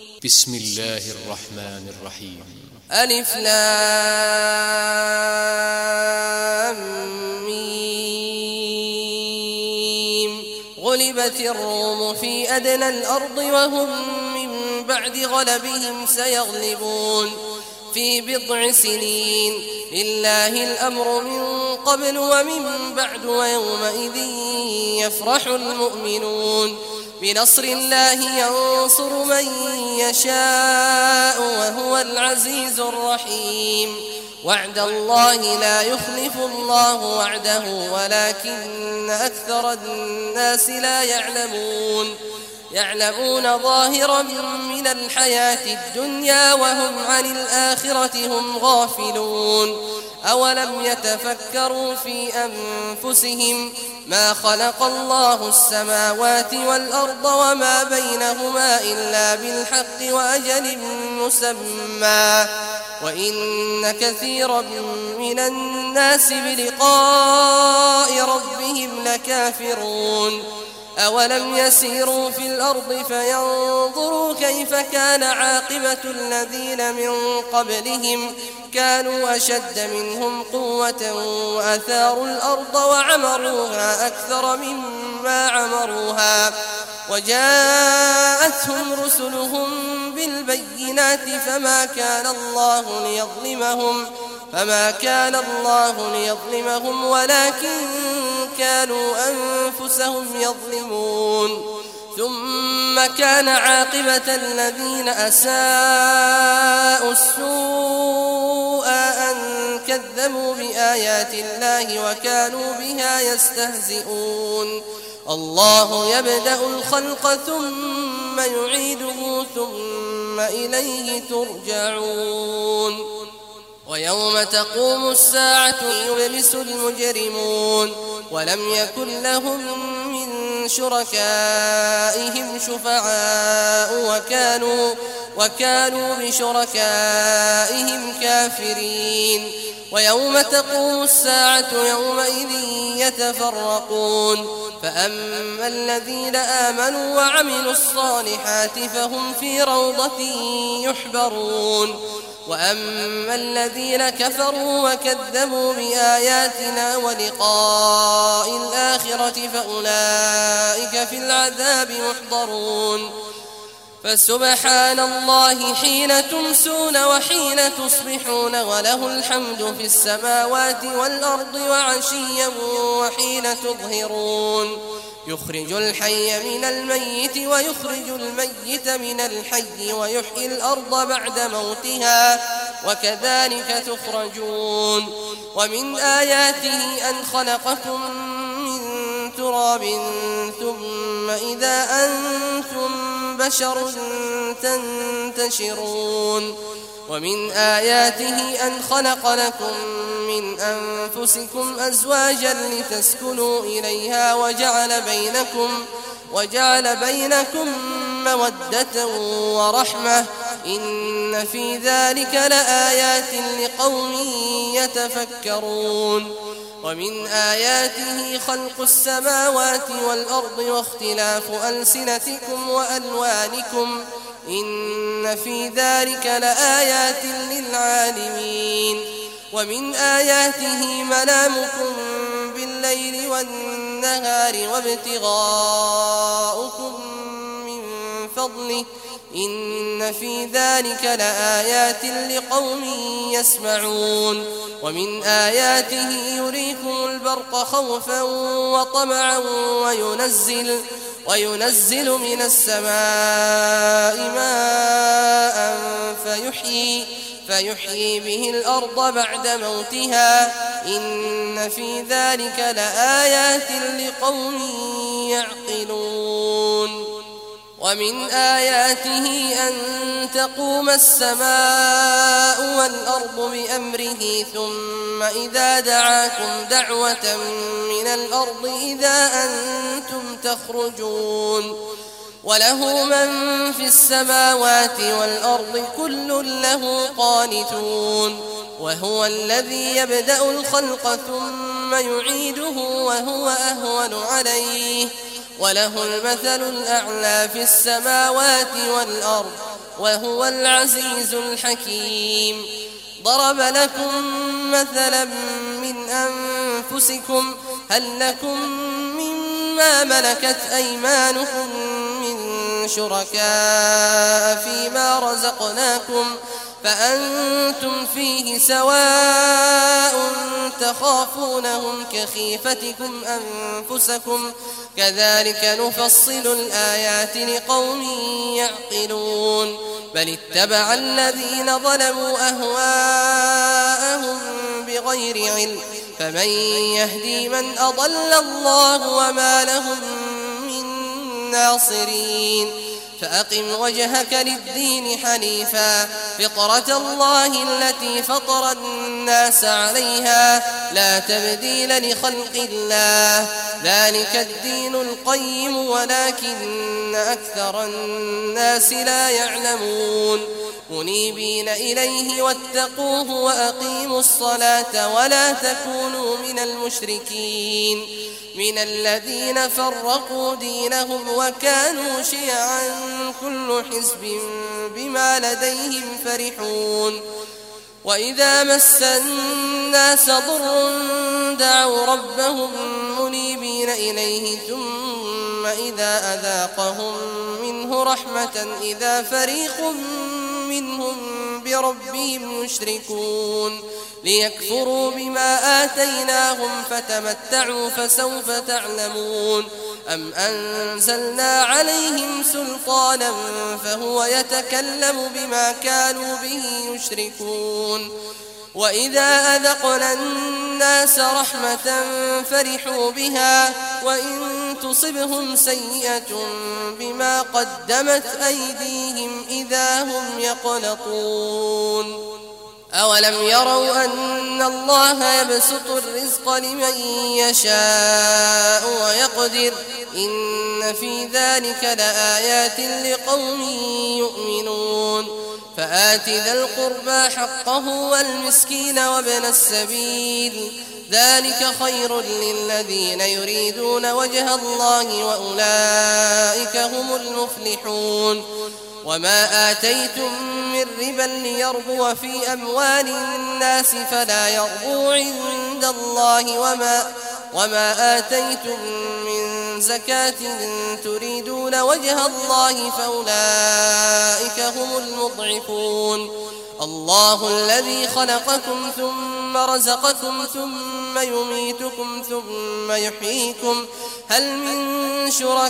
بسم الله الرحمن الرحيم. ألف لام ميم. غلبت الروم في أدنى الأرض وهم من بعد غلبهم سيغلبون في بضع سنين. لله الأمر من قبل ومن بعد ويومئذ يفرح المؤمنون. بنصر الله ينصر من يشاء وهو العزيز الرحيم. وعد الله لا يخلف الله وعده ولكن أكثر الناس لا يعلمون ظاهرا من الحياة الدنيا وهم عن الآخرة هم غافلون. أولم يتفكروا في أنفسهم ما خلق الله السماوات والأرض وما بينهما إلا بالحق وأجل مسمى وإن كثيرا من الناس بلقاء ربهم لكافرون. أولم يسيروا في الأرض فينظروا كيف كان عاقبة الذين من قبلهم كانوا أشد منهم قوة وأثاروا الأرض وعمروها أكثر مما عمروها وجاءتهم رسلهم بالبينات فما كان الله ليظلمهم ولكن كانوا أنفسهم يظلمون. ثم كان عاقبة الذين أساءوا السوء أن كذبوا بآيات الله وكانوا بها يستهزئون. الله يبدأ الخلق ثم يعيده ثم إليه ترجعون. ويوم تقوم الساعة يبلس المجرمون ولم يكن لهم من شركائهم شفعاء وكانوا بشركائهم كافرين. ويوم تقوم الساعة يومئذ يتفرقون فأما الذين آمنوا وعملوا الصالحات فهم في روضة يحبرون وأما الذين كفروا وكذبوا بآياتنا ولقاء الآخرة فأولئك في العذاب محضرون. فسبحان الله حين تمسون وحين تصبحون وله الحمد في السماوات والأرض وعشيا وحين تظهرون. يخرج الحي من الميت ويخرج الميت من الحي ويحيي الأرض بعد موتها وكذلك تخرجون. ومن آياته أن خلقكم من تراب ثم إذا أنتم بشر تنتشرون. ومن آياته أن خلق لكم من أنفسكم أزواجا لتسكنوا إليها وجعل بينكم مودة ورحمة إن في ذلك لآيات لقوم يتفكرون. ومن آياته خلق السماوات والأرض واختلاف ألسنتكم وألوانكم إن في ذلك لآيات للعالمين. ومن آياته منامكم بالليل والنهار وابتغاؤكم من فضله إن في ذلك لآيات لقوم يسمعون. ومن آياته يريكم البرق خوفا وطمعا وينزل من السماء ماء فيحيي به الأرض بعد موتها إن في ذلك لآيات لقوم يعقلون. ومن آياته أن تقوم السماء والأرض بأمره ثم إذا دعاكم دعوة من الأرض إذا أنتم تخرجون. وله من في السماوات والأرض كل له قانتون. وهو الذي يبدأ الخلق ثم يعيده وهو أهون عليه وله المثل الأعلى في السماوات والأرض وهو العزيز الحكيم. ضرب لكم مثلا من أنفسكم هل لكم مما ملكت أيمانكم من شركاء فيما رزقناكم فأنتم فيه سواء تخافونهم كخيفتكم أنفسكم كذلك نفصل الآيات لقوم يعقلون. بل اتبع الذين ظلموا أهواءهم بغير علم فمن يهدي من أضل الله وما لهم من ناصرين. فأقم وجهك للدين حنيفا فطرة الله التي فطر الناس عليها لا تبديل لخلق الله ذلك الدين القيم ولكن أكثر الناس لا يعلمون. منيبين إليه واتقوه وأقيموا الصلاة ولا تكونوا من المشركين من الذين فرقوا دينهم وكانوا شيعا كل حزب بما لديهم فرحون. وإذا مس الناس ضر دعوا ربهم منيبين إليه ثم إذا أذاقهم منه رحمة إذا فريق منهم بربهم يشركون ليكفروا بما آتيناهم فتمتعوا فسوف تعلمون. أم أنزلنا عليهم سلطانا فهو يتكلم بما كانوا به يشركون. وإذا أذقنا الناس رحمة فرحوا بها وإن تصبهم سيئة بما قدمت أيديهم إذا هم يقنطون. أولم يروا أن الله يبسط الرزق لمن يشاء ويقدر إن في ذلك لآيات لقوم يؤمنون. فآت ذا القربى حقه والمسكين وابن السبيل ذلك خير للذين يريدون وجه الله وأولئك هم المفلحون. وما آتيتم من ربا ليربو في أموال الناس فلا يربو عند الله وما آتيتم من زكاة تريدون وجه الله فأولئك هم المضعفون. الله الذي خلقكم ثم رزقكم ثم يميتكم ثم يحييكم هل من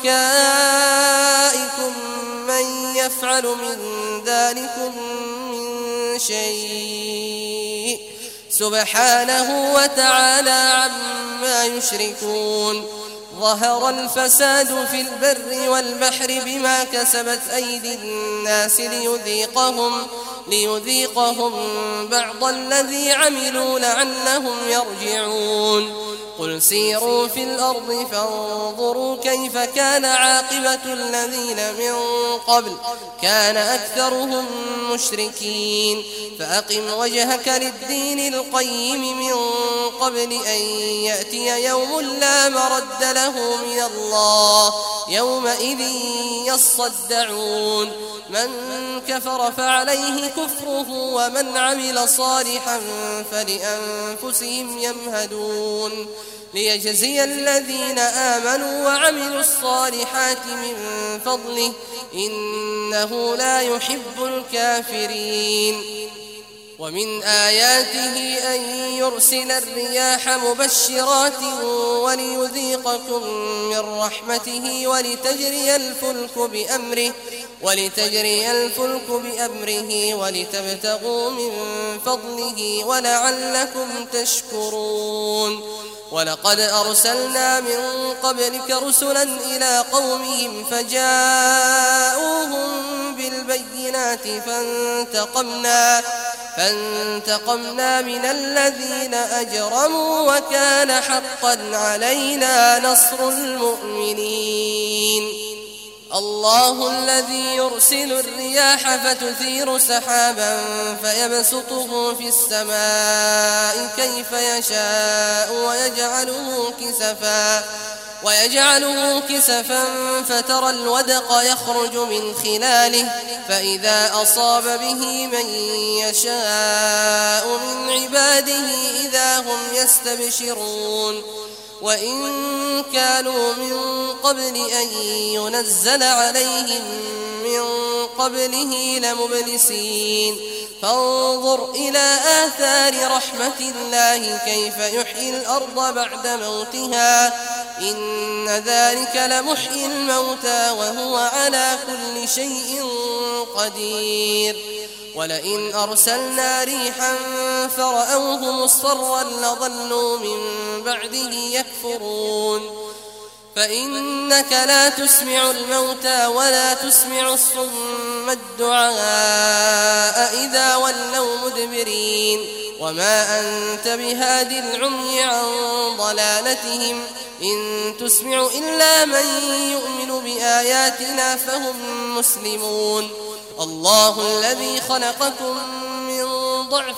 شركائكم من يفعل من ذلكم من شيء سبحانه وتعالى عما يشركون. ظهر الفساد في البر والبحر بما كسبت أيدي الناس ليذيقهم بعض الذي عملوا لعلهم يرجعون. قل سيروا في الأرض فانظروا كيف كان عاقبة الذين من قبل كان أكثرهم مشركين. فأقم وجهك للدين القيم من قبل أن يأتي يوم لا مرد له من الله يومئذ يصدعون. من كفر فعليه كفره ومن عمل صالحا فلأنفسهم يمهدون. ليجزي الذين آمنوا وعملوا الصالحات من فضله إنه لا يحب الكافرين. ومن آياته أن يرسل الرياح مبشرات وليذيقكم من رحمته ولتجري الفلك بأمره ولتبتغوا من فضله ولعلكم تشكرون. ولقد أرسلنا من قبلك رسلا إلى قومهم فجاءوهم بالبينات فانتقمنا من الذين أجرموا وكان حقا علينا نصر المؤمنين. الله الذي يرسل الرياح فتثير سحابا فيبسطه في السماء كيف يشاء ويجعله كسفا فترى الودق يخرج من خلاله فإذا أصاب به من يشاء من عباده إذا هم يستبشرون وإن كانوا من قبل أن ينزل عليهم من قبله لمبلسين فانظر إلى آثار رحمة الله كيف يحيي الأرض بعد موتها إن ذلك لمحيي الموتى وهو على كل شيء قدير ولئن أرسلنا ريحا فرأوه مصفرا لظلوا من بعده يكفرون فإنك لا تسمع الموتى ولا تسمع الصم الدعاء إذا ولوا مدبرين وما أنت بهاد العمي عن ضلالتهم إن تسمع إلا من يؤمن بآياتنا فهم مسلمون الله الذي خلقكم من ضعف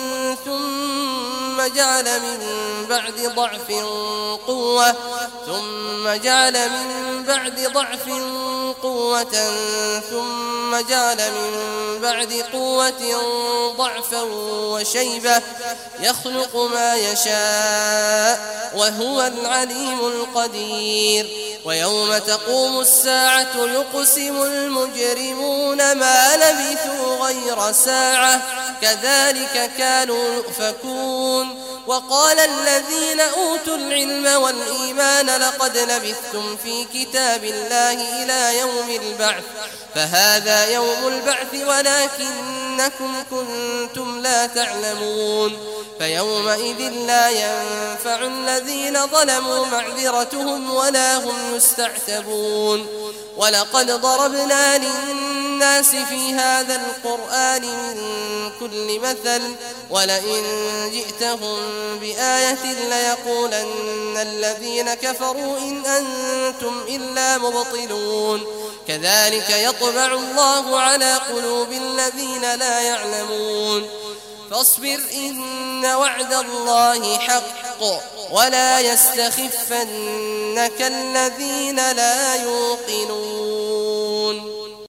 ثم جعل من بعد ضعف قوة ثم جعل من بعد ضعف قوة ثم جعل من بعد قوة ضعفا وشيبة يخلق ما يشاء وهو العليم القدير ويوم تقوم الساعة يقسم المجرمون ما لبثوا غير ساعة كذلك كانوا يؤفكون وقال الذين أوتوا العلم والإيمان لقد لبثتم في كتاب الله إلى يوم البعث فهذا يوم البعث ولكنكم كنتم لا تعلمون فيومئذ لا ينفع الذين ظلموا معذرتهم ولا هم يستعتبون ولقد ضربنا للناس في هذا القرآن من كل مثل ولئن جئتهم بآية ليقولن الذين كفروا إن أنتم إلا مبطلون كذلك يطبع الله على قلوب الذين لا يعلمون فاصبر إن وعد الله حق ولا يستخفنك الذين لا يوقنون